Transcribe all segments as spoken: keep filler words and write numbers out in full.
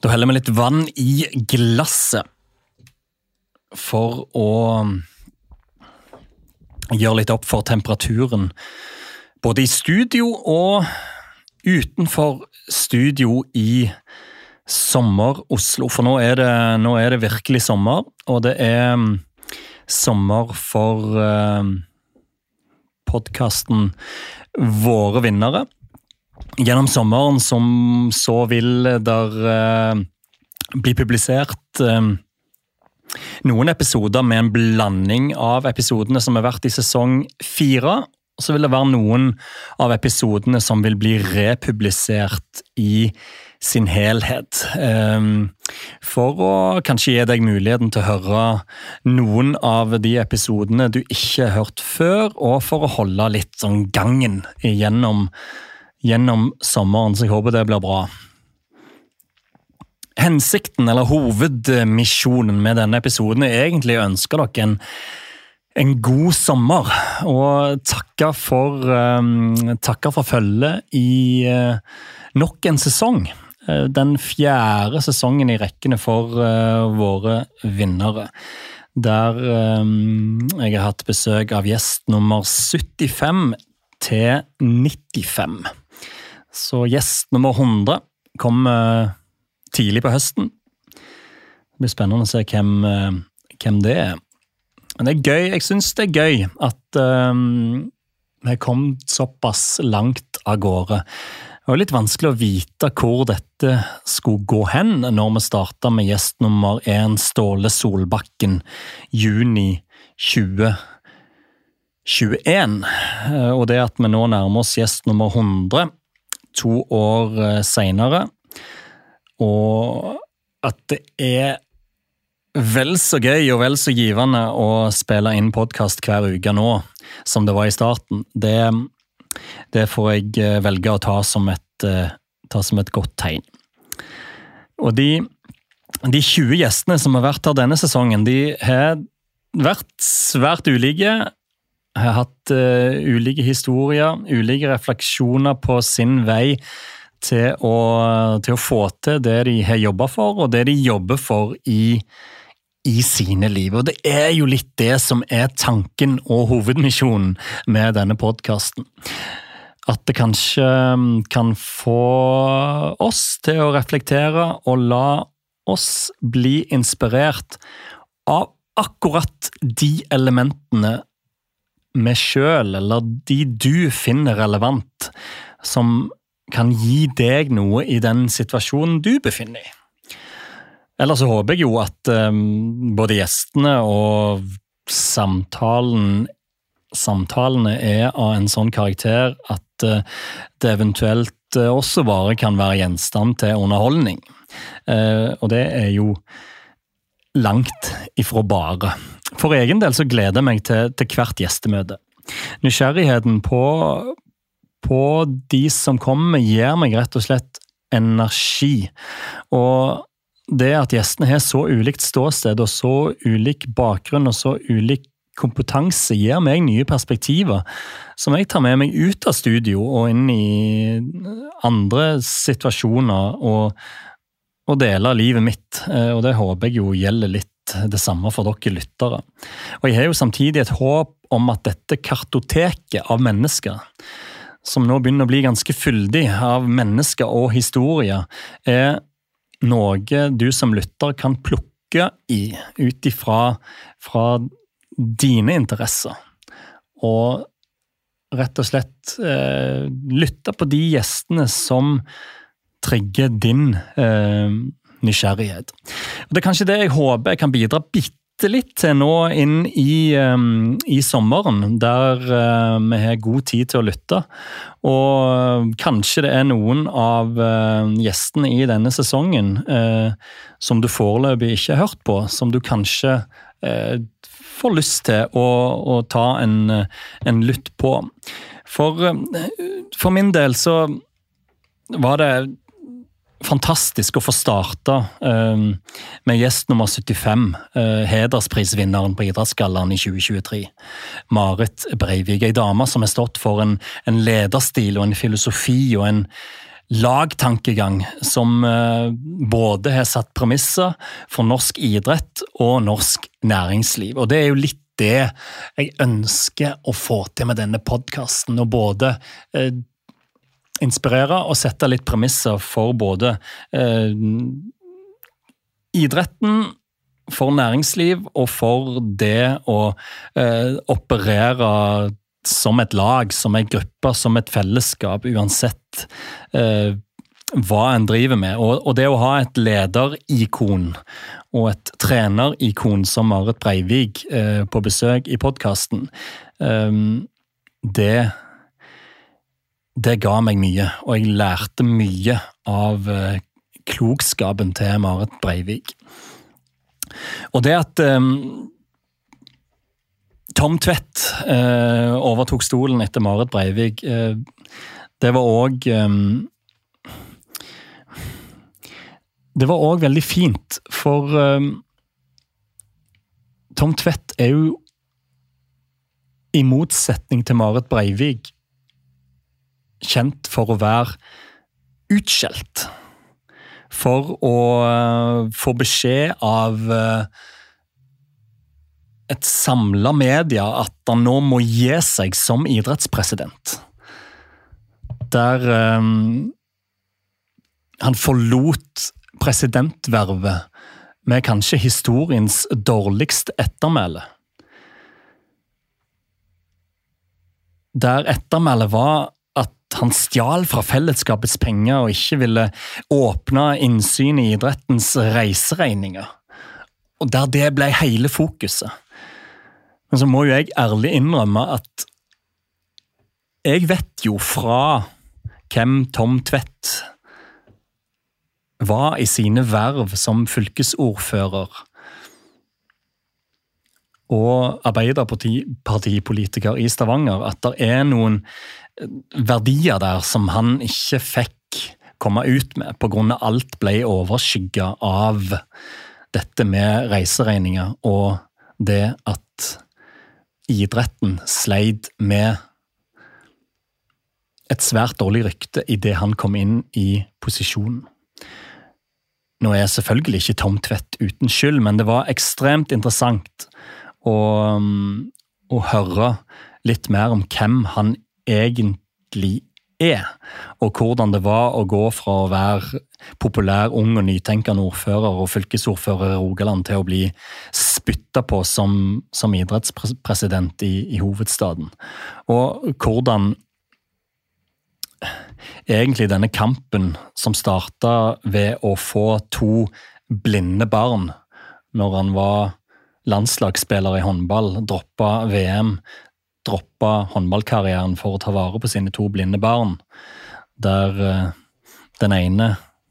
Da heller vi litt vann i glasset for å gjøre litt opp for temperaturen både i studio og utenfor studio i sommer-Oslo. For nå er, det, nå er det virkelig sommer, og det er sommer for uh, podcasten Våre vinnere. Gjennom sommeren som så vil der uh, bli publisert uh, noen episoder med en blanding av episodene som har vært i sesong fire, og så vil det være noen av episodene som vil bli republisert i sin helhet. Um, for å kanskje gi deg muligheten til å høre noen av de episodene du ikke har hørt før, og for å holde litt sånn gangen gjennom gjennom sommeren, så jeg håper det blir bra. Hensikten, eller hovedmisjonen med denne episoden er egentlig å ønske dere en, en god sommer, og takke for, um, takke for følget i uh, nok en sesong. Uh, den fjerde sesongen i rekkene for uh, våre vinnere. Der um, jeg har hatt besøk av gjest nummer syttifem til nittifem. Så gjest nummer hundre kom uh, tidlig på høsten. Det blir spennende å se hvem, uh, hvem det er. Men det er gøy, jeg synes det er gøy at um, jeg kom såpass langt av gårde. Det var litt vanskelig å vite hvor dette skulle gå hen når vi startet med gjest nummer én, Ståle Solbakken, juni tjue tjueen. Og det at vi nå nærmer oss gjest nummer hundre, to år senere, og at det er vel så gøy og vel så givende å spille inn podcast hver uke nå, som det var i starten. Det, det får jeg velge å ta som et, ta som et godt tegn. Og de, de tjue gjestene som har vært her denne sesongen, de har vært svært ulike, har hatt uh, ulike historier, ulike refleksjoner på sin vei til å, til å få til det de har jobbet for, og det de jobber for i, i sine liv. Og det er jo litt det som er tanken og hovedmisjonen med denne podcasten. At det kanskje kan få oss til å reflektere og la oss bli inspirert av akkurat de elementene med selv, eller de du finner relevant, som kan gi deg noe i den situasjonen du befinner i. Ellers så håper jeg jo at um, både gjestene og samtalen, samtalene er av en sånn karakter at uh, det eventuelt uh, også bare kan være gjenstand til underholdning. Uh, og det er jo langt ifra bare. For egen del så gleder jeg meg til, til hvert gjestemøte. Nysgjerrigheten på, på de som kommer gir meg rett og slett energi. Og det at gjestene har så ulikt ståsted og så ulik bakgrunn og så ulik kompetanse gir meg nye perspektiver som jeg tar med meg ut av studio og inn i andre situasjoner og, og deler livet mitt. Og det håper jeg jo gjelder litt det samme for dere lyttere. Og jeg har jo samtidig et håp om at dette kartoteket av mennesker, som nå begynner å bli ganske fyldig av mennesker og historier, er noe du som lytter kan plukke i, ut ifra fra dine interesser. Og rett og slett eh, lytte på de gjestene som trigger din eh, nysgjerrighet. Og det er kanskje det jeg håper jeg kan bidra bitte litt til nå inn i, um, i sommeren, der uh, vi har god tid til å lytte. Og kanskje det er noen av uh, gjestene i denne sesongen uh, som du foreløpig ikke har hørt på, som du kanskje uh, får lyst til å, å ta en, en lytt på. For, uh, for min del så var det fantastisk å få starte um, med gjest nummer syttifem, uh, hedersprisvinneren på Idrettsgallaen i tjue tjuetre. Marit Breivik, en dame som har stått for en, en lederstil og en filosofi og en lagtankegang som både har satt premisser for norsk idrett og norsk næringsliv. Og det er jo litt det jeg ønsker å få til med denne podcasten, og både eh, inspirere og sette litt premisser for både eh, idretten, for næringsliv og for det å eh, operere som et lag, som en gruppe, som et fellesskap, uansett eh, hva en driver med. Og, og det å ha et lederikon og et trenerikon som Marit Breivik eh, på besøk i podcasten, eh, det, det ga meg mye, og jeg lærte mye av eh, klokskapen til Marit Breivik. Og det at eh, Tom Tvedt eh, overtok stolen etter Marit Breivik, eh, det var også eh, det var også veldig fint, for eh, Tom Tvedt er jo i motsetning til Marit Breivik kjent for å være utskjelt, for å eh, få beskjed av eh, et samlet media at han nå må gi seg som idrettspresident. Der um, han forlot presidentvervet med kanskje historiens dårligste ettermæle. Der ettermælet var at han stjal fra fellesskapets penger og ikke ville åpne innsyn i idrettens reiseregninger. Og der det ble hele fokuset. Men så må jo jeg ærlig innrømme at jeg vet jo fra hvem Tom Tvedt var i sine verv som fylkesordfører og arbeiderpartipolitiker i Stavanger, at det er noen verdier der som han ikke fikk komme ut med på grunn av alt ble overskygget av dette med reiseregninger og det at idretten sleid med et svært dårlig rykte i det han kom inn i posisjonen. Nå er selvfølgelig ikke Tom Tvedt uten skyld, men det var ekstremt interessant å, å høre litt mer om hvem han egentlig er, og hvordan det var å gå fra å være populær, ung og nytenkende ordfører og fylkesordfører i Rogaland til å bli spyttet på som, som idrettspresident i, i hovedstaden. Og hvordan egentlig denne kampen som startet ved å få to blinde barn når han var landslagsspiller i håndball, droppet V M, droppet håndballkarrieren for å ta vare på sine to blinde barn, der uh, den ene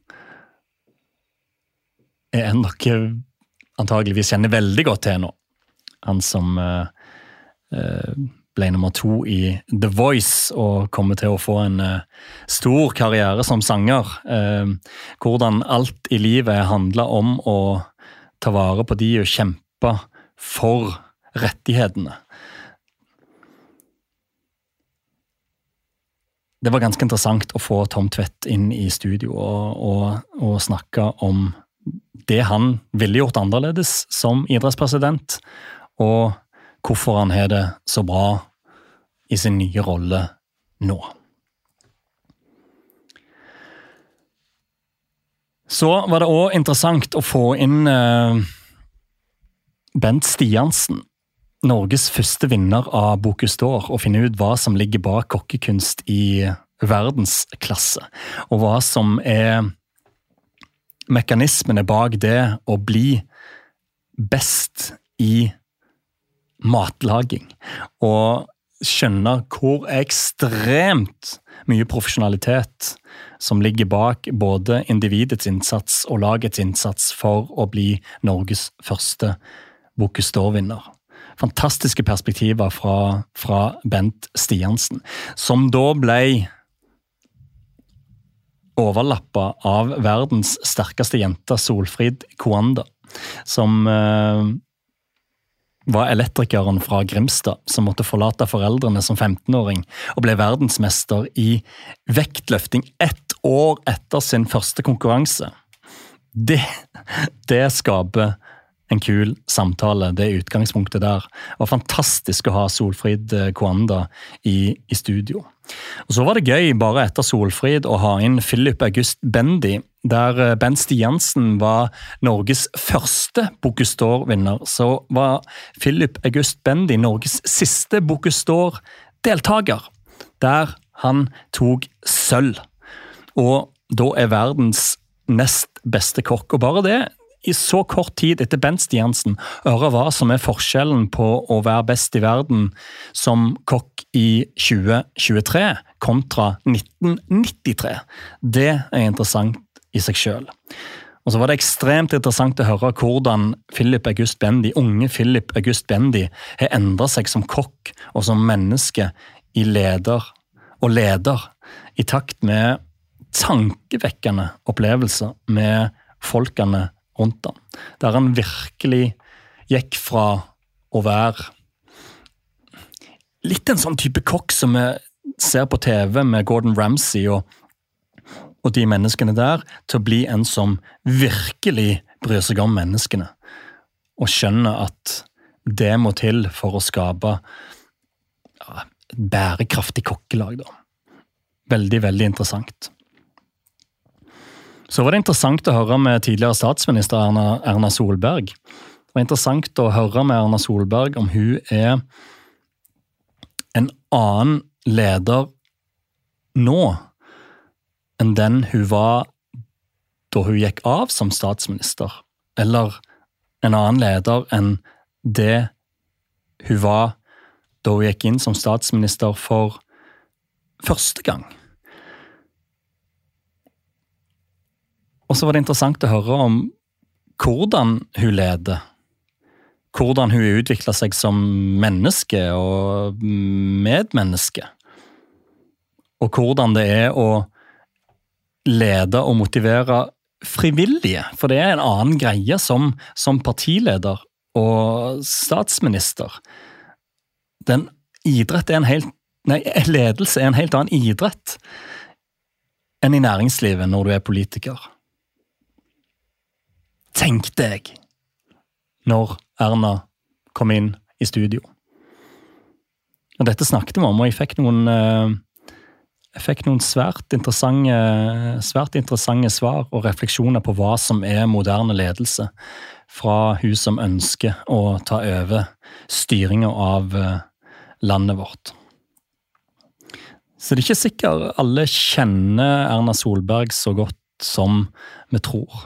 er en dere antageligvis kjenner veldig godt til nå. Han som uh, uh, ble nummer to i The Voice og kommer til å få en uh, stor karriere som sanger. Uh, hvordan alt i livet handler om å ta vare på de og kjempe for rettighetene. Det var ganske interessant å få Tom Tvedt inn i studio og, og, og snakke om det han ville gjort annerledes som idrettspresident, og hvorfor han har det så bra i sin nye rolle nå. Så var det også interessant å få inn uh, Bent Stiansen, Norges første vinner av Bocuse d'Or, og finne ut hva som ligger bak kokkekunst i verdensklasse, og hva som er mekanismene bak det å bli best i matlaging, og skjønne hvor ekstremt mye profesjonalitet som ligger bak både individets innsats og lagets innsats for å bli Norges første Bocuse d'Or-vinner. Fantastiske perspektiver fra, fra Bent Stiansen, som da ble overlappet av verdens sterkeste jente, Solfrid Koanda, som eh, var elektrikeren fra Grimstad, som måtte forlate foreldrene som femtenåring, og ble verdensmester i vektløfting ett år etter sin første konkurranse. Det, det skaper en kul samtale, det utgangspunktet der. Det var fantastisk å ha Solfrid Koanda i, i studio. Og så var det gøy bare etter Solfrid å ha inn Philip August Bendy, der Bent Stiansen var Norges første Bocuse d'Or-vinner. Så var Philip August Bendy Norges siste Bocuse d'Or-deltager, der han tok sølv. Og da er verdens nest beste kokk, og bare det i så kort tid etter Bent Stiansen, høre hva som er forskjellen på å være best i verden som kokk i tjue tjuetre kontra nitten nittitre. Det er interessant i seg selv. Og så var det ekstremt interessant å høre hvordan Philip August Bendy, unge Philip August Bendy, har endret seg som kokk og som menneske i leder og leder i takt med tankevekkende opplevelser med folkene rundt ham, der han virkelig gikk fra å være litt en sånn type kokk som vi ser på T V med Gordon Ramsay og, og de menneskene der, til å bli en som virkelig bryr seg om menneskene, og skjønner at det må til for å skape ja, et bærekraftig kokkelag. Da. Veldig, veldig interessant. Så var det interessant å høre med tidligere statsminister Erna, Erna Solberg. Det var interessant å høre med Erna Solberg om hun er en annen leder nå enn den hun var da hun gikk av som statsminister. Eller en annen leder enn det hun var da hun gikk inn som statsminister for første gang. Og så var det interessant å høre om hvordan hun leder, hvordan hun utviklet seg som menneske og medmenneske, og hvordan det er å lede og motivere frivillige, for det er en annen greie som, som partileder og statsminister. Den idrett er en helt, nei, ledelse er en helt annen idrett enn i næringslivet når du er politiker. Tenkte jeg når Erna kom inn i studio. Og dette snakket vi om, og jeg fikk noen, jeg fikk noen svært interessante, svært interessante svar og refleksjoner på hva som er moderne ledelse fra hun som ønsker å ta over styringen av landet vårt. Så det er ikke sikkert alle kjenner Erna Solberg så godt som vi tror.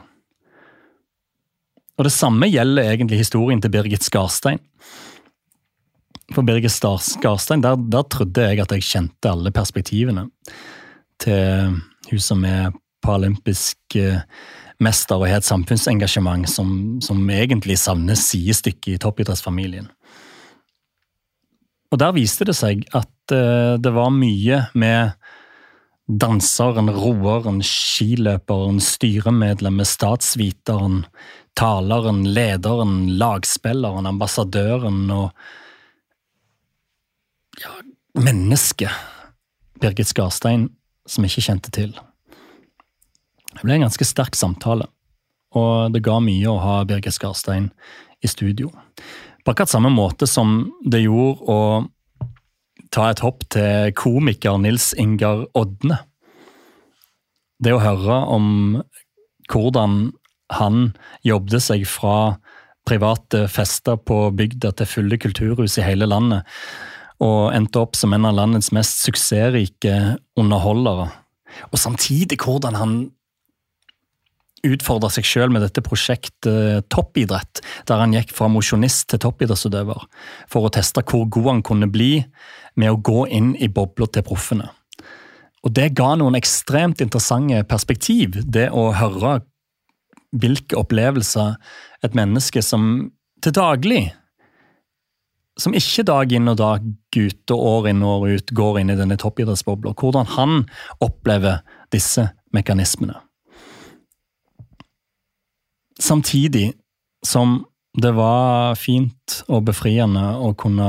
Og det samme gjelder egentlig historien til Birgit Skarstein. For Birgit Skarstein, der, der trodde jeg at jeg kjente alle perspektivene til hun som er paralympisk mester og har et samfunnsengasjement som, som egentlig savner sidestykket i toppidrettsfamilien. Og der viste det seg at uh, det var mye med danseren, roeren, skiløperen, styremedlemmet, statsviteren, taleren, lederen, lagspilleren, ambassadøren og ja, mennesket Birgit Skarstein som ikke kjente til. Det ble en ganske sterk samtale, og det ga mye å ha Birgit Skarstein i studio. På akkurat samme måte som det gjorde å ta et hopp til komiker Nils Ingar Odne. Det å høre om hvordan han jobbet seg fra private fester på bygda til fulle kulturhus i hele landet, og endte opp som en av landets mest suksessrike underholdere. Og samtidig hvordan han utfordret seg selv med dette prosjektet toppidrett, der han gikk fra mosjonist til toppidrettsutøver, for å teste hvor god han kunne bli med å gå inn i bobler til proffene. Og det ga noen ekstremt interessante perspektiv, det å høre hvilke opplevelser et menneske som til daglig, som ikke dag inn og dag ut og år inn og år ut går inn i denne toppidrettsbobler, hvordan han opplever disse mekanismene. Samtidig som det var fint og befriende å kunne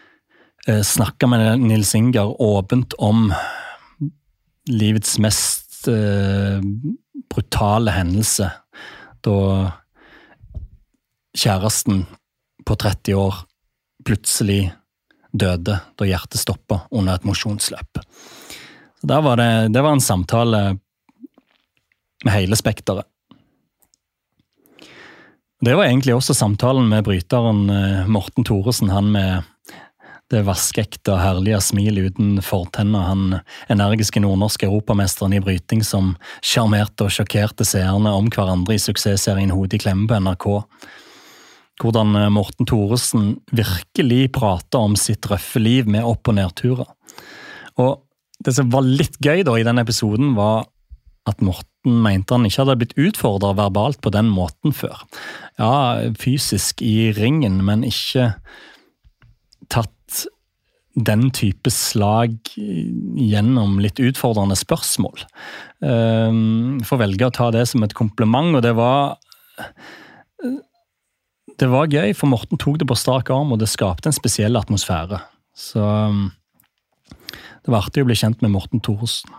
eh, snakke med Nils Ingar åpent om livets mest eh, brutale hendelse da kjæresten på tretti år plutselig døde da hjertet stoppet under et mosjonsløp. Så der var det, det var en samtale med hele spekteret. Det var egentlig også samtalen med bryteren Morten Thoresen, han med det vaskeekte og herlige smil uten fortenner, han energiske nordnorske europamesteren i bryting som charmerte og sjokkerte seerne om hverandre i suksessserien Hodet i klemme på N R K. Hvordan Morten Thoresen virkelig pratet om sitt røffe liv med opp- og nedturer. Og det som var litt gøy da i den episoden var at Morten mente han ikke hadde blitt utfordret verbalt på den måten før. Ja, fysisk i ringen, men ikke tatt den type slag gjennom litt utfordrende spørsmål. For velge å ta det som et kompliment, og det var det var gøy, for Morten tok det på strak arm, og det skapte en spesiell atmosfære. Så det var artig å bli kjent med Morten Thoresen.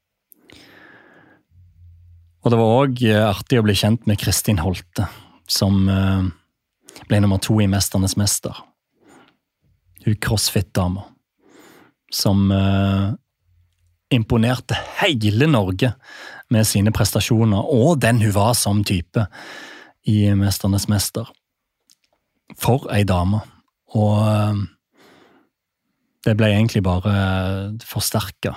Og det var også artig å bli kjent med Kristin Holte, som ble nummer to i Mesternes mester. Hun crossfit-dama, som imponerte hele Norge med sine prestasjoner, og den hun var som type i Mesternes mester. For ei dame. Og det ble egentlig bare forsterket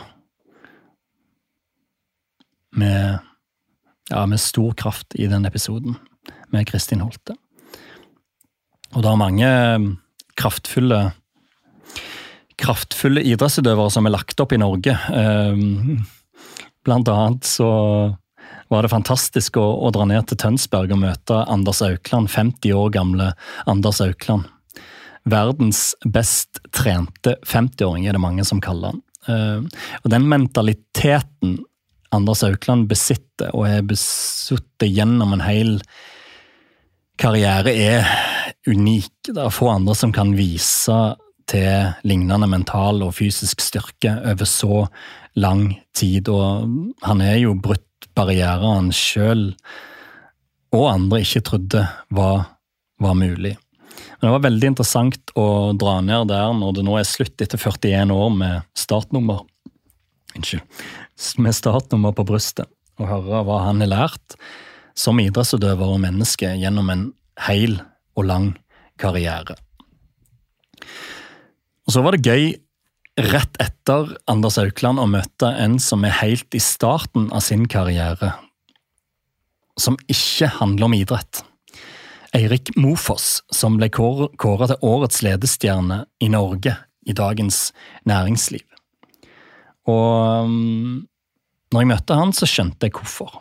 med Ja, med stor kraft i den episoden med Kristin Holte. Og det er mange kraftfulle kraftfulle idrettsutøvere som er lagt opp i Norge. Blant annet så var det fantastisk å, å dra ned til Tønsberg og møte Anders Aukland, femti år gamle Anders Aukland. Verdens best trente femti-åring er det mange som kaller han. Og den mentaliteten Anders Aukland besitter, og er besuttet gjennom en hel karriere, er unik. Det er få andre som kan vise til lignende mental og fysisk styrke over så lang tid, og han er jo brutt barrierer han selv og andre ikke trodde var, var mulig. Men det var veldig interessant å dra ned der når det nå er slutt etter førtien år med startnummer. Unnskyld. Med startnummer på brystet, og høre hva han har lært som idrettsutøver og menneske gjennom en hel og lang karriere. Og så var det gøy rett etter Anders Aukland å møte en som er helt i starten av sin karriere, som ikke handler om idrett. Eirik Mofoss, som ble kåret til årets ledestjerne i Norge i Dagens Næringsliv. Og når jeg møtte han, så skjønte jeg hvorfor.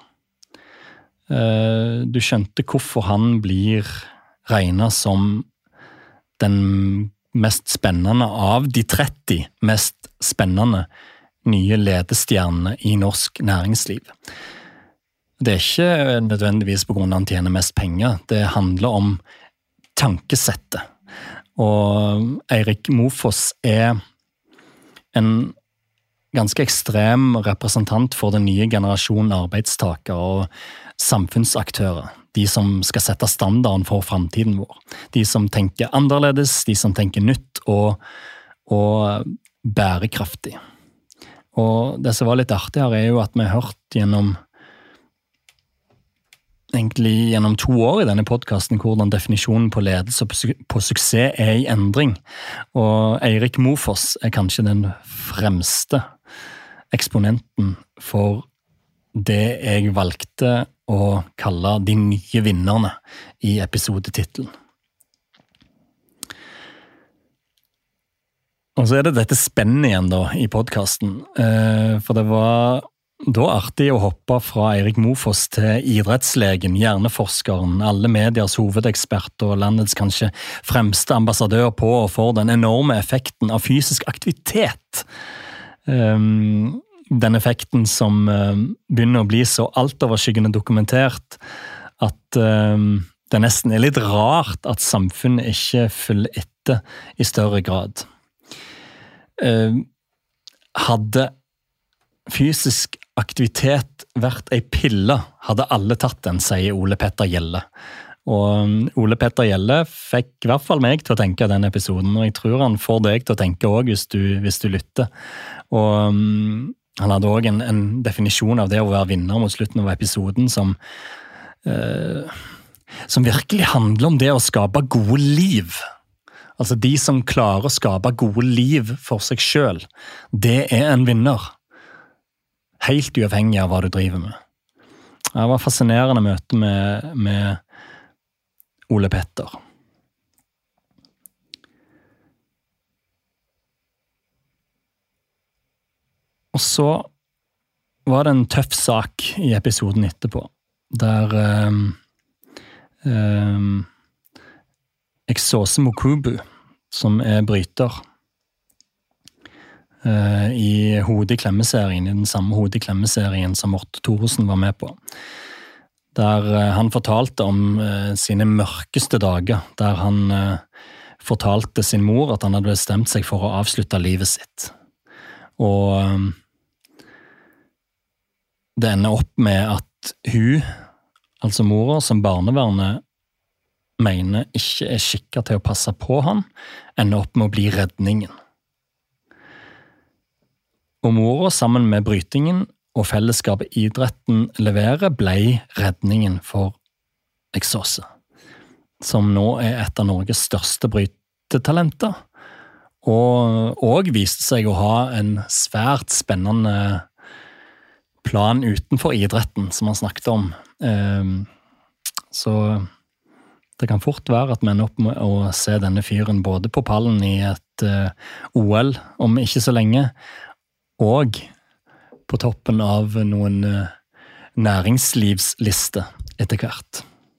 Du skjønte hvorfor han blir regnet som den mest spennende av de tretti mest spennende nye ledestjernene i norsk næringsliv. Det er ikke nødvendigvis på grunn av han tjener mest penger. Det handler om tankesettet. Og Eirik Mofoss er en ganske ekstrem representant for den nye generasjonen arbeidstakere og samfunnsaktører. De som skal sette standarden for fremtiden vår. De som tenker annerledes, de som tenker nytt og, og bærekraftig. Og det som var litt artig her er jo at vi har hørt gjennom egentlig gjennom to år i denne podcasten hvordan definisjonen på ledelse og på suksess er i endring. Og Eirik Mofoss er kanskje den fremste eksponenten for det jeg valgte å kalle de nye vinnerne i episodetittelen. Og så er det dette spennet igjen da i podcasten, for det var da artig å hoppe fra Eirik Mofoss til idrettslegen, hjerneforskeren, alle mediers hovedekspert og landets kanskje fremste ambassadør på og for den enorme effekten av fysisk aktivitet. Um, den effekten som um, begynner å bli så altoverskyggende dokumentert at um, det nesten er litt rart at samfunnet ikke følger etter i større grad. Um, hadde fysisk aktivitet vært ei pille, hadde alle tatt den, sier Ole Petter Gjelle. Og Ole Petter Gjelle fikk i hvert fall meg til å tenke den episoden, og jeg tror han får deg til å tenke også hvis du, hvis du lytter. Og um, han hadde også en, en definisjon av det å være vinner mot slutten av episoden som, uh, som virkelig handler om det å skape gode liv. Altså de som klarer å skape gode liv for seg selv, det er en vinner. Helt uavhengig av hva du driver med. Det var fascinerende møte med, med Ole Petter. Og så var det en tøff sak i episoden etterpå, der um, um, Exose Mokubu, som er bryter uh, i Hode i klemme-serien, i den samme Hode i klemme-serien som Morten Thoresen var med på, der uh, han fortalte om uh, sine mørkeste dager, der han uh, fortalte sin mor at han hadde bestemt seg for å avslutte livet sitt. Og um, det ender opp med at hun, altså mora, som barnevernet mener ikke er skikket til å passe på han, ender opp med å bli redningen. Og mora, sammen med brytingen og fellesskapet idretten leverer, ble redningen for Exose, som nå er et av Norges største brytetalenter, og, og viste seg å ha en svært spennende plan utenfor idretten, som han snakket om. Så det kan fort være at vi ender opp med å se denne fyren både på pallen i et O L om ikke så lenge, og på toppen av noen næringslivsliste etter hvert.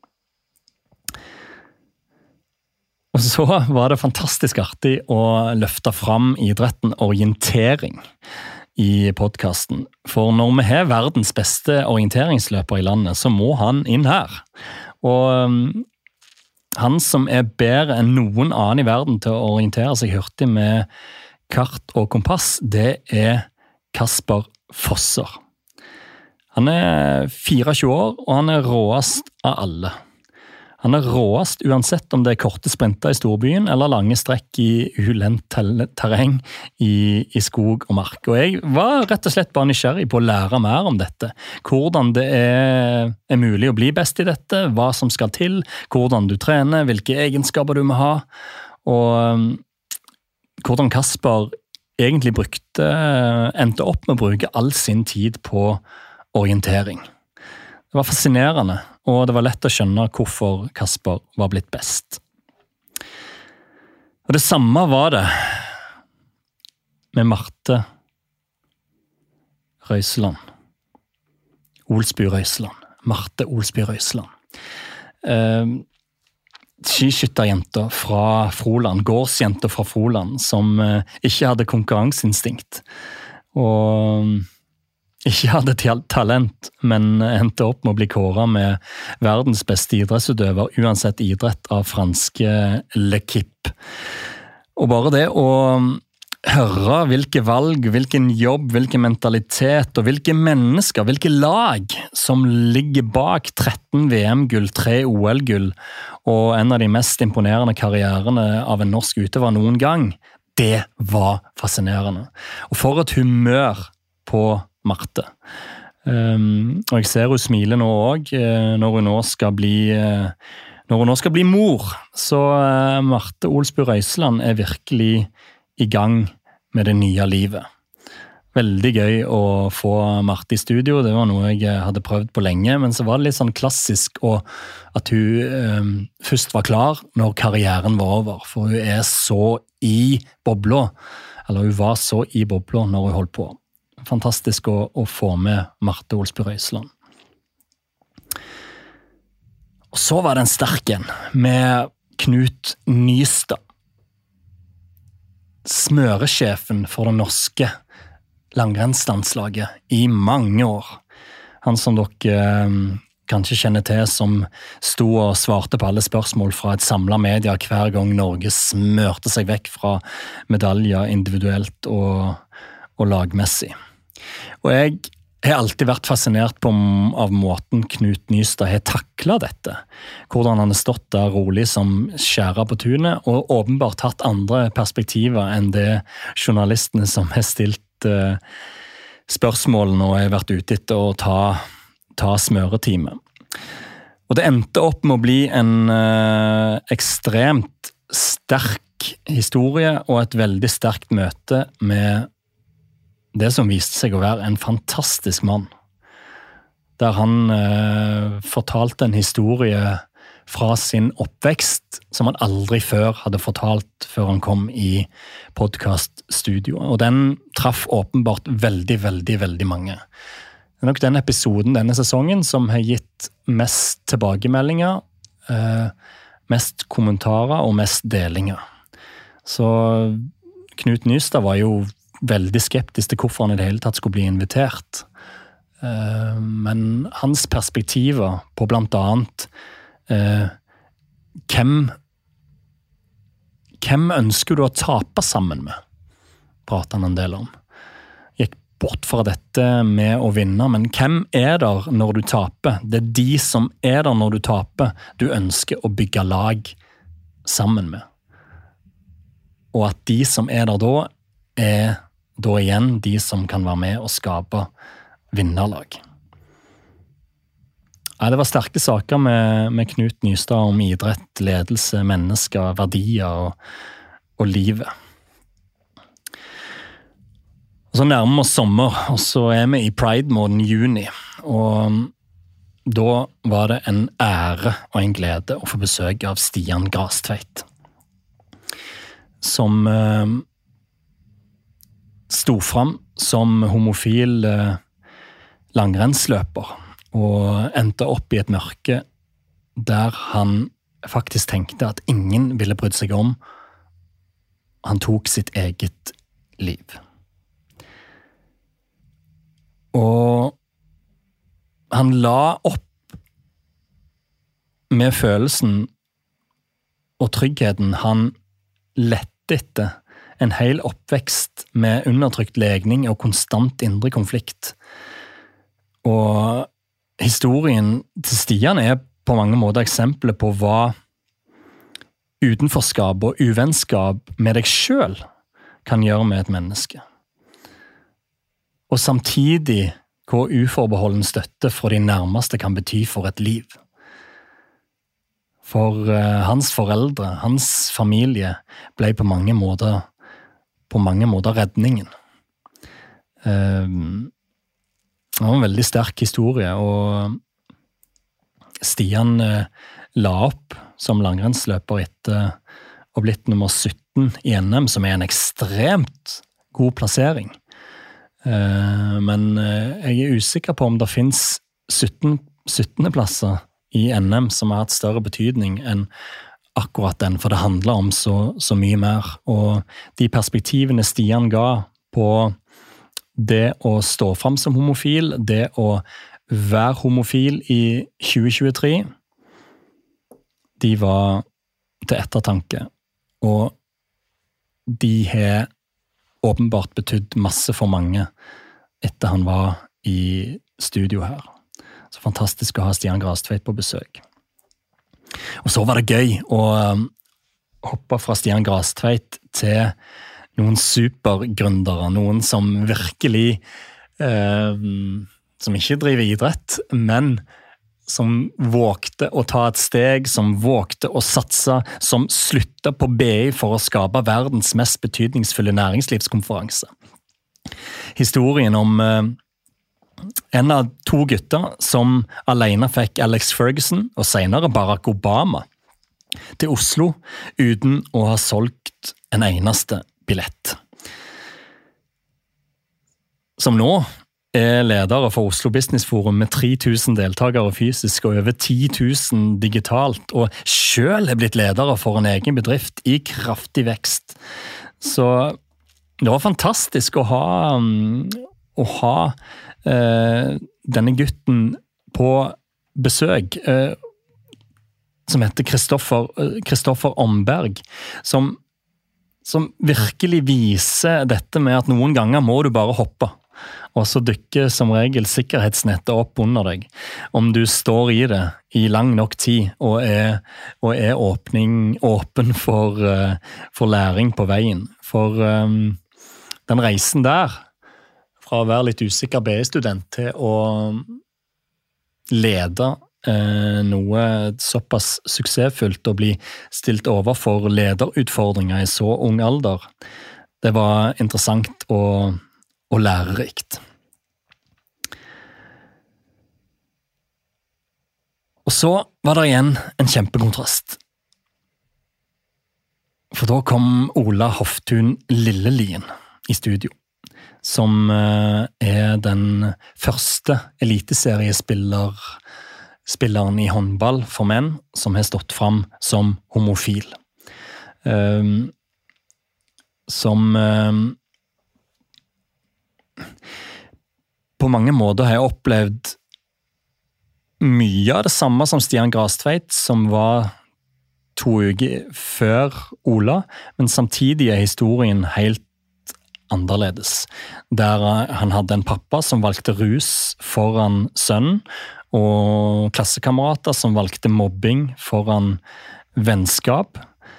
Og så var det fantastisk artig å løfte fram idretten orientering i podcasten. For når vi har verdens beste orienteringsløper i landet, så må han inn her. Og han som er bedre enn noen annen i verden til å orientere seg hurtig med kart og kompass, det er Kasper Fosser. Han er fireogtjue år, og han er råest av alle. Han er råest uansett om det er korte sprinter i storbyen eller lange strekk i ulendt terreng i, i skog og mark. Og jeg var rett og slett bare nysgjerrig på å lære mer om dette. Hvordan det er, er mulig å bli best i dette, hva som skal til, hvordan du trener, hvilke egenskaper du må ha, og hvordan Kasper egentlig brukte, endte opp med å bruke all sin tid på orientering. Det var fascinerende, og det var lett å skjønne hvorfor Kasper var blitt best. Og det samme var det med Marte Røiseland. Olsby Røiseland. Marte Olsby Røiseland. Eh, skiskytterjenter fra Froland, gårdsjenter fra Froland, som eh, ikke hadde konkurranseinstinkt. Og ikke hadde talent, men endte opp med å bli kåret med verdens beste idrettsutøver, uansett idrett av franske L'Equipe. Og bare det å høre hvilke valg, hvilken jobb, hvilken mentalitet og hvilke mennesker, hvilke lag som ligger bak tretten V M-gull, tre O L-gull og en av de mest imponerende karrierene av en norsk utøver noen gang, det var fascinerende. Og for et humør på Marte. Um, og jeg ser hun smiler nå også, uh, når hun nå skal bli uh, når hun nå skal bli mor. Så uh, Marte Olsby Røiseland er virkelig i gang med det nye livet. Veldig gøy å få Marte i studio. Det var noe jeg hadde prøvd på lenge, men så var det litt sånn klassisk og at hun um, først var klar når karrieren var over, for hun er så i bobla, eller hun var så i bobla når hun holdt på. Fantastisk å, å få med Marte Olsby Røiseland. Og så var det en sterk en med Knut Nystad. Smøresjefen for det norske langrennslandslaget i mange år. Han som dere eh, kanskje kjenner til som sto og svarte på alle spørsmål fra et samlet media hver gang Norge smørte seg vekk fra medaljer individuelt og, og lagmessig. Og jeg Jeg har alltid vært fascinert på, av måten Knut Nystad har taklet dette. Hvordan han har stått der rolig som skjæra på tunet, og åpenbart hatt andre perspektiver enn det journalistene som har stilt uh, spørsmålene og har vært ute etter å ta, ta smøretime. Og det endte opp med å bli en uh, ekstremt sterk historie og et veldig sterkt møte med det som viste seg å være en fantastisk mann, der han eh, fortalte en historie fra sin oppvekst som han aldri før hadde fortalt før han kom i podcaststudio. Og den traff åpenbart veldig, veldig, veldig mange. Det er nok den episoden denne sesongen som har gitt mest tilbakemeldinger, eh, mest kommentarer og mest delinger. Så Knut Nystad var jo veldig skeptisk til hvorfor han i det hele tatt skulle bli invitert. Men hans perspektiver på blant annet eh, hvem, hvem ønsker du å tape sammen med? Prater han en del om. Gikk bort fra dette med å vinne, men hvem er der når du taper? Det er de som er der når du taper, du ønsker å bygge lag sammen med. Og at de som er der da, er da igjen de som kan være med og skape vinnerlag. Ja, det var sterke saker med, med Knut Nystad om idrett, ledelse, mennesker, verdier og, og livet. Og så nærmer vi oss sommer, og så er vi i Pride-måneden juni. Og da var det en ære og en glede å få besøk av Stian Grastveit, som eh, sto fram som homofil eh, langrennsløper og endte opp i et mørke der han faktisk tenkte at ingen ville brydd seg om. Han tok sitt eget liv. Og han la opp med følelsen og tryggheten han lette etter en hel oppvekst med undertrykt legning og konstant indre konflikt. Og historien til Stian er på mange måter eksempler på hva utenforskap og uvennskap med deg selv kan gjøre med et menneske. Og samtidig hvor uforbeholden støtte fra de nærmeste kan bety for et liv. For uh, hans foreldre, hans familie, ble på mange måter på mange måter redningen. Um, det var en veldig sterk historie, og Stian uh, la opp som langrennsløper etter å blitt nummer sytten i N M, som er en ekstremt god plassering. Uh, men uh, jeg er usikker på om det finnes sytten, syttende plasser i N M som har hatt større betydning enn akkurat den, for det handler om så, så mye mer. Og de perspektivene Stian ga på det å stå fram som homofil, det å være homofil i tjue tjuetre, de var til ettertanke. Og de har åpenbart betydd masse for mange etter han var i studio her. Så fantastisk å ha Stian Grastveit på besøk. Og så var det gøy å hoppe fra Stian Grastveit til noen supergründere, noen som virkelig, eh, som ikke driver idrett, men som vågte å ta et steg, som vågte å satse, som sluttet på B I for å skape verdens mest betydningsfulle næringslivskonferanse. Historien om eh, en av to gutter som alene fikk Alex Ferguson og senere Barack Obama til Oslo uten å ha solgt en eneste billett. Som nå er ledere for Oslo Business Forum med tre tusen deltakere fysisk og over ti tusen digitalt, og selv er blitt ledere for en egen bedrift i kraftig vekst. Så det var fantastisk å ha, å ha Uh, denne gutten på besøk uh, som heter Kristoffer uh, Kristoffer Omberg, som, som virkelig viser dette med at noen ganger må du bare hoppe. og så dykker som regel sikkerhetsnettet opp under deg. Om du står i det i lang nok tid, og er, og er åpning, åpen for, uh, for læring på veien. For um, den reisen der, fra å være litt usikker B I-student til å lede uh, noe såpass suksessfullt og bli stilt overfor lederutfordringer i så ung alder, det var interessant og, og lærerikt. Og så var det igjen en kjempekontrast. For da kom Ola Hoftun Lillelien i studio, som er den første eliteseriespiller, spilleren i håndball for menn, som har stått fram som homofil. Um, som um, på mange måter har jeg opplevd mye av det samme som Stian Grastveit, som var to uker før Ola, men samtidig er historien helt annerledes. Der han hadde en pappa som valgte rus foran sønnen, og klassekamerater som valgte mobbing foran vennskap.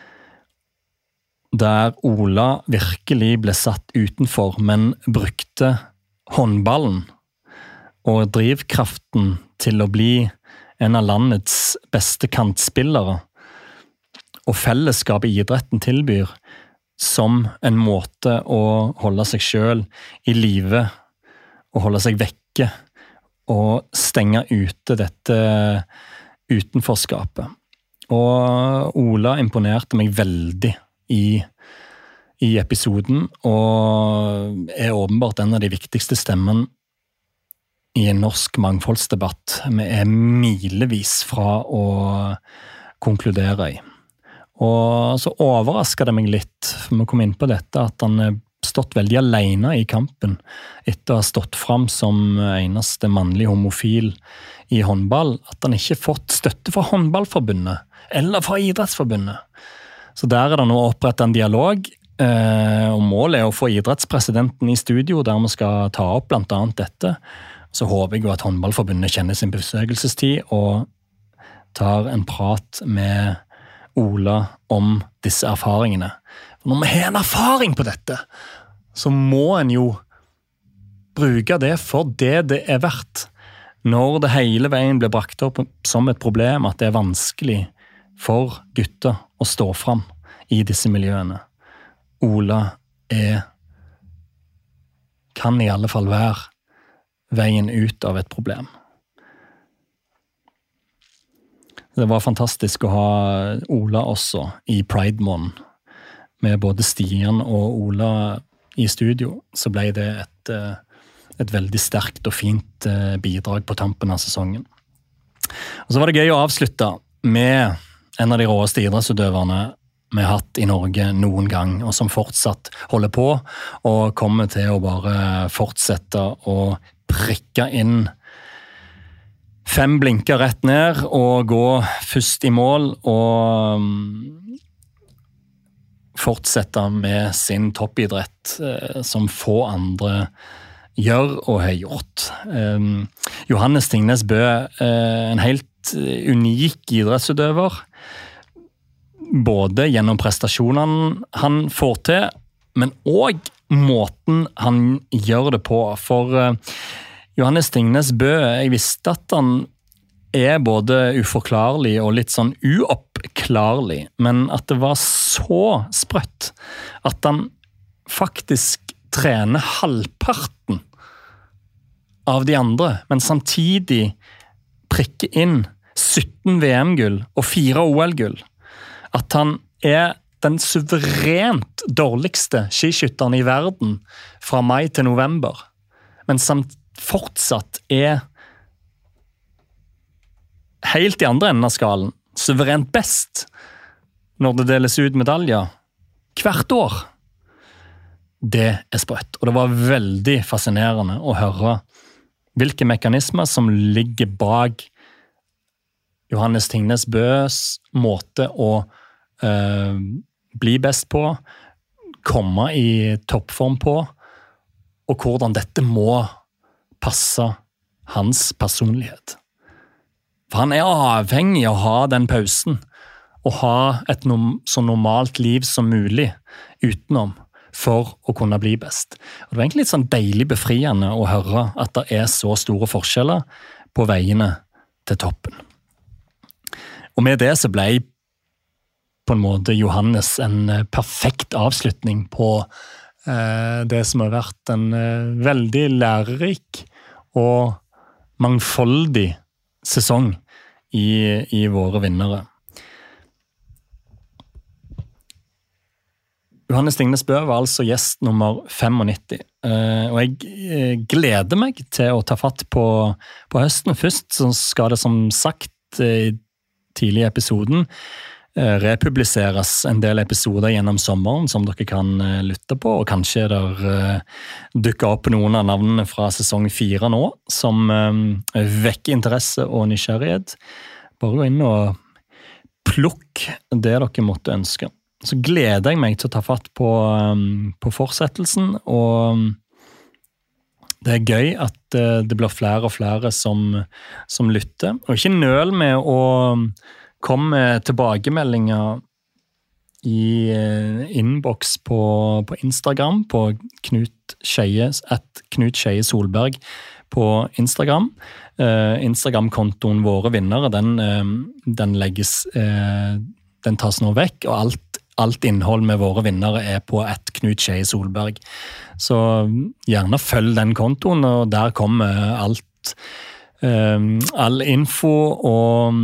Der Ola virkelig ble satt utenfor, men brukte håndballen og drivkraften til å bli en av landets beste kantspillere, og fellesskapet idretten tilbyr, som en måte å holde seg selv i live, og holde seg vekke, og stenge ute dette utenforskapet. Og Ola imponerte meg veldig i, i episoden, og er åpenbart en av de viktigste stemmene i en norsk mangfoldsdebatt. Vi er milevis fra å konkludere i. Og så overrasket det meg litt, for vi kom inn på dette, at han er stått veldig alene i kampen, etter å ha stått fram som eneste mannlig homofil i håndball, at han ikke fått støtte fra håndballforbundet, eller fra idrettsforbundet. Så der er det nå opprettet en dialog, eh, og målet er å få idrettspresidenten i studio, der vi skal ta opp blant annet dette. Så håper jeg jo at håndballforbundet kjenner sin besøkelsestid, og tar en prat med Ola om disse erfaringene. For når vi har en erfaring på dette, så må en jo bruke det for det det er verdt. Når det hele veien blir brakt opp som et problem, at det er vanskelig for gutter å stå fram i disse miljøene. Ola er, kan i alle fall være veien ut av et problem. Det var fantastisk å ha Ola også i Pride-måneden. Med både Stian og Ola i studio, så ble det et, et veldig sterkt og fint bidrag på tampen av sesongen. Og så var det gøy å avslutte med en av de råeste idrettsutøverne vi har hatt i Norge noen gang, og som fortsatt holder på, og kommer til å bare fortsette å prikke inn fem blinker rett ned, og gå først i mål, og fortsette med sin toppidrett, eh, som få andre gjør og har gjort. Eh, Johannes Tingnes Bø, eh, en helt unik idrettsutøver, både gjennom prestasjonene han får til, men også måten han gjør det på. For eh, Johannes Tingnes Bø, jeg visste at han er både uforklarlig og litt sånn uoppklarlig, men at det var så sprøtt at han faktisk trener halvparten av de andre, men samtidig prikker inn sytten V M-gull og fire O L-gull. At han er den suverent dårligste skiskytteren i verden fra mai til november, men samt fortsatt er helt i andre enden av skalen, suverent best når det deles ut medaljer hvert år. Det er sprøtt, og det var veldig fascinerende å høre hvilke mekanismer som ligger bak Johannes Tingnes Bøs måte å øh, bli best på, komme i toppform på, og hvordan dette må passe hans personlighet. For han er avhengig av å ha den pausen, og ha et nom- så normalt liv som mulig utenom, for å kunne bli best. Og det var egentlig litt sånn deilig befriende å høre at det er så store forskjeller på veiene til toppen. Og med det så ble på en måte Johannes en perfekt avslutning på eh, det som har vært en eh, veldig lærerik og mangfoldig sesong i, i våre vinnere. Johannes Stingnes Bø var altså gjest nummer femognitti, og jeg gleder meg til å ta fatt på, på høsten. Først så skal det som sagt tidlig i episoden republiseres en del episoder gjennom sommeren som dere kan lytte på, og kanskje der dukker opp noen av navnene fra sesong fire nå, som vekker interesse og nysgjerrighet. Bare gå inn og plukk det dere måtte ønske. Så gleder jeg meg til å ta fatt på, på fortsettelsen, og det er gøy at det blir flere og flere som, som lytter. Og ikke nøl med å komme med tilbakemeldinger i innboks på, på Instagram, på Knut Skeie, at Knut Skeie Solberg på Instagram. Uh, Instagram-kontoen Våre Vinnere, den, uh, den legges, uh, den tas nå vekk, og alt Alt innhold med Våre Vinnere er på at Knut Skeie Solberg. Så gjerne følg den kontoen, og der kommer alt, um, all info og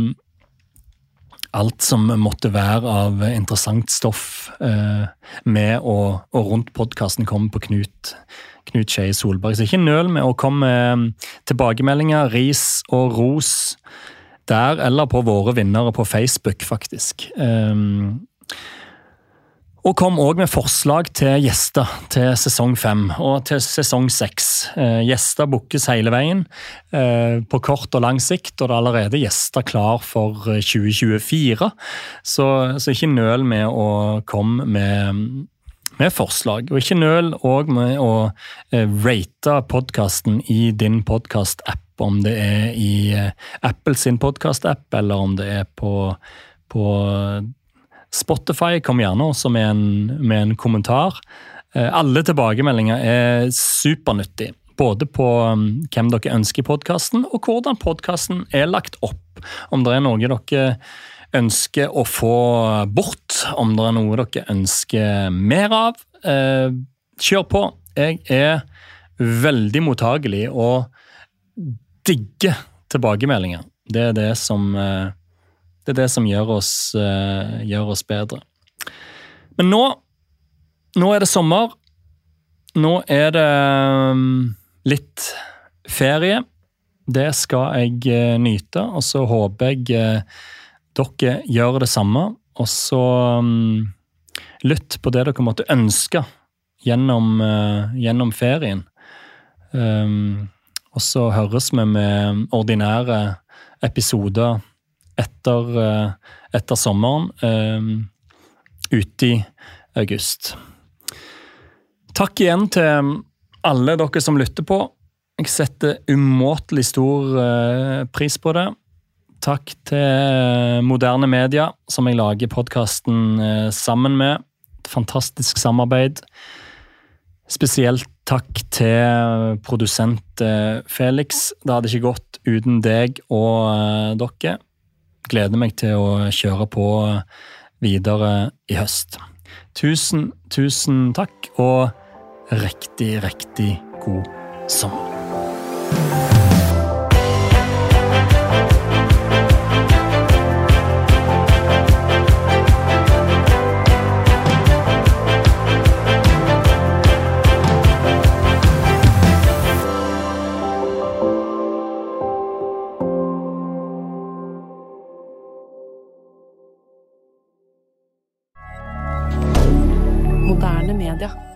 alt som måtte være av interessant stoff uh, med og, og rundt podcasten kommer på Knut, Knut Skeie Solberg. Så ikke nøl med å komme med tilbakemeldinger, ris og ros der, eller på Våre Vinnere på Facebook faktisk. Um, Og kom også med forslag til gjester til sesong fem og til sesong seks. Eh, gjester bookes hele veien eh, på kort og lang sikt, og det er allerede gjester klar for tjue tjuefire. Så, så ikke nøl med å komme med, med forslag. Og ikke nøl også med å eh, rate podcasten i din podcast-app, om det er i eh, Apple sin podcast-app, eller om det er på, på Spotify. Kom gjerne også med en, med en kommentar. Alle tilbakemeldinger er supernyttig, både på hvem dere ønsker i podcasten, og hvordan podcasten er lagt opp. Om det er noe dere ønsker å få bort, om det er noe dere ønsker mer av, kjør på. Jeg er veldig mottagelig og digger tilbakemeldinger. Det er det som Det er det som gjør oss, uh, gjør oss bedre. Men nå, nå er det sommer. Nå er det um, litt ferie. Det skal jeg uh, nyte, og så håper jeg uh, dere gjør det samme. Og så um, lytt på det dere måtte ønske gjennom, uh, gjennom ferien. Um, og så høres vi med ordinære episoder Etter, etter sommeren, um, ute i august. Takk igjen til alle dere som lytter på. Jeg setter umåtelig stor uh, pris på det. Takk til Moderne Media, som jeg lager podcasten uh, sammen med. Et fantastisk samarbeid. Spesielt takk til produsent uh, Felix. Det hadde ikke gått uten deg og uh, dere. Gleder meg til å kjøre på videre i høst. Tusen, tusen takk, og riktig, riktig god sommer. Moderne Media.